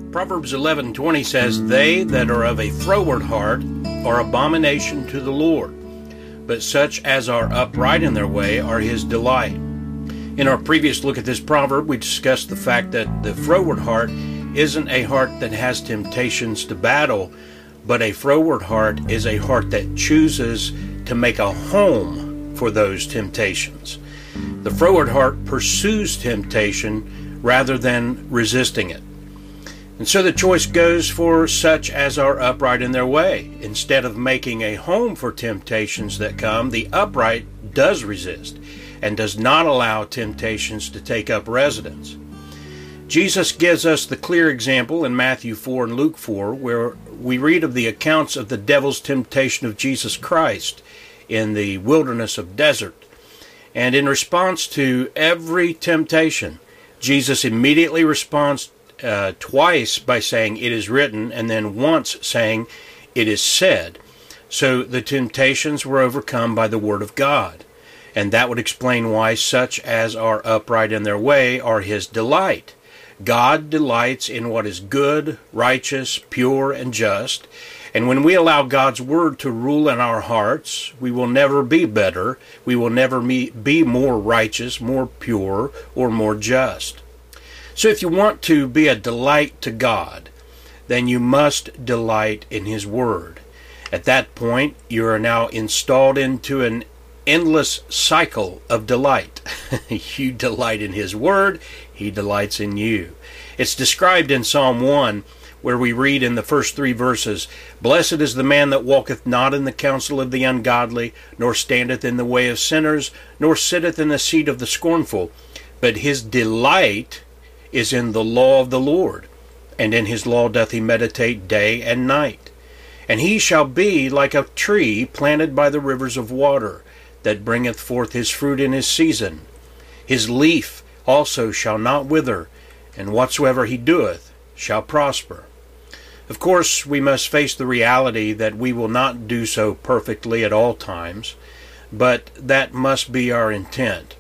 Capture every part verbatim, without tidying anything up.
Proverbs eleven twenty says, "They that are of a froward heart are abomination to the Lord, but such as are upright in their way are his delight." In our previous look at this proverb, we discussed the fact that the froward heart isn't a heart that has temptations to battle, but a froward heart is a heart that chooses to make a home for those temptations. The froward heart pursues temptation rather than resisting it. And so the choice goes for such as are upright in their way. Instead of making a home for temptations that come, the upright does resist and does not allow temptations to take up residence. Jesus gives us the clear example in Matthew four and Luke four, where we read of the accounts of the devil's temptation of Jesus Christ in the wilderness of desert. And in response to every temptation, Jesus immediately responds Uh, twice by saying "it is written," and then once saying "it is said." So the temptations were overcome by the Word of God, and that would explain why such as are upright in their way are his delight. God delights in what is good, righteous, pure, and just, and when we allow God's Word to rule in our hearts, we will never be better, we will never be more righteous, more pure, or more just. So if you want to be a delight to God, then you must delight in His Word. At that point, you are now installed into an endless cycle of delight. You delight in His Word, He delights in you. It's described in Psalm one, where we read in the first three verses, "Blessed is the man that walketh not in the counsel of the ungodly, nor standeth in the way of sinners, nor sitteth in the seat of the scornful, but his delight is in the law of the Lord, and in his law doth he meditate day and night. And he shall be like a tree planted by the rivers of water, that bringeth forth his fruit in his season. His leaf also shall not wither, and whatsoever he doeth shall prosper." Of course, we must face the reality that we will not do so perfectly at all times, but that must be our intent.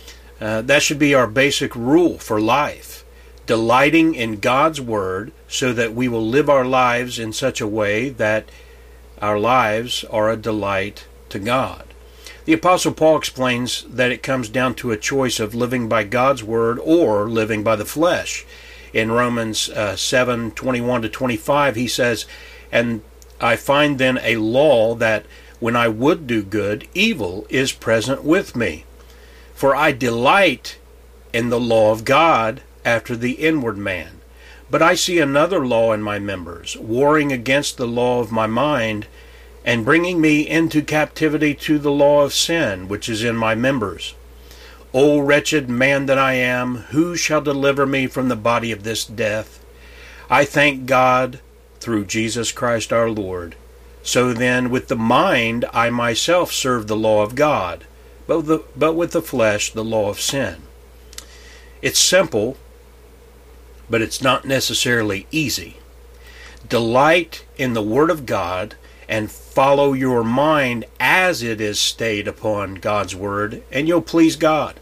Uh, that should be our basic rule for life, delighting in God's Word so that we will live our lives in such a way that our lives are a delight to God. The Apostle Paul explains that it comes down to a choice of living by God's Word or living by the flesh. In Romans uh, seven twenty-one to twenty-five, he says, "And I find then a law that when I would do good, evil is present with me. For I delight in the law of God after the inward man. But I see another law in my members, warring against the law of my mind, and bringing me into captivity to the law of sin, which is in my members. O wretched man that I am, who shall deliver me from the body of this death? I thank God through Jesus Christ our Lord. So then, with the mind I myself serve the law of God, but, the, but with the flesh the law of sin." It's simple, but it's not necessarily easy. Delight in the Word of God and follow your mind as it is stayed upon God's Word, and you'll please God.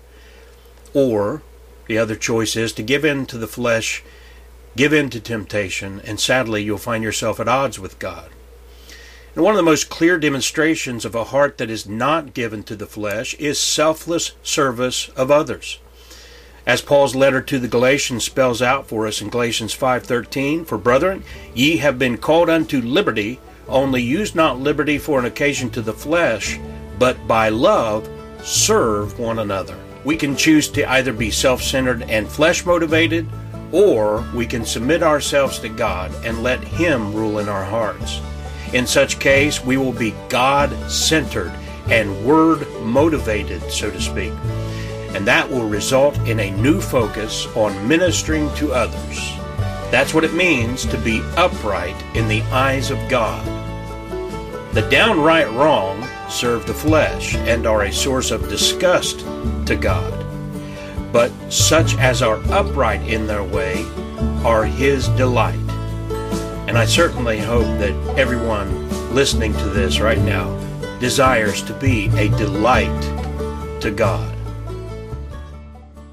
Or the other choice is to give in to the flesh, give in to temptation, and sadly you'll find yourself at odds with God. And one of the most clear demonstrations of a heart that is not given to the flesh is selfless service of others. As Paul's letter to the Galatians spells out for us in Galatians five thirteen, "For brethren, ye have been called unto liberty, only use not liberty for an occasion to the flesh, but by love serve one another." We can choose to either be self-centered and flesh-motivated, or we can submit ourselves to God and let Him rule in our hearts. In such case, we will be God-centered and Word-motivated, so to speak. And that will result in a new focus on ministering to others. That's what it means to be upright in the eyes of God. The downright wrong serve the flesh and are a source of disgust to God. But such as are upright in their way are His delight. And I certainly hope that everyone listening to this right now desires to be a delight to God.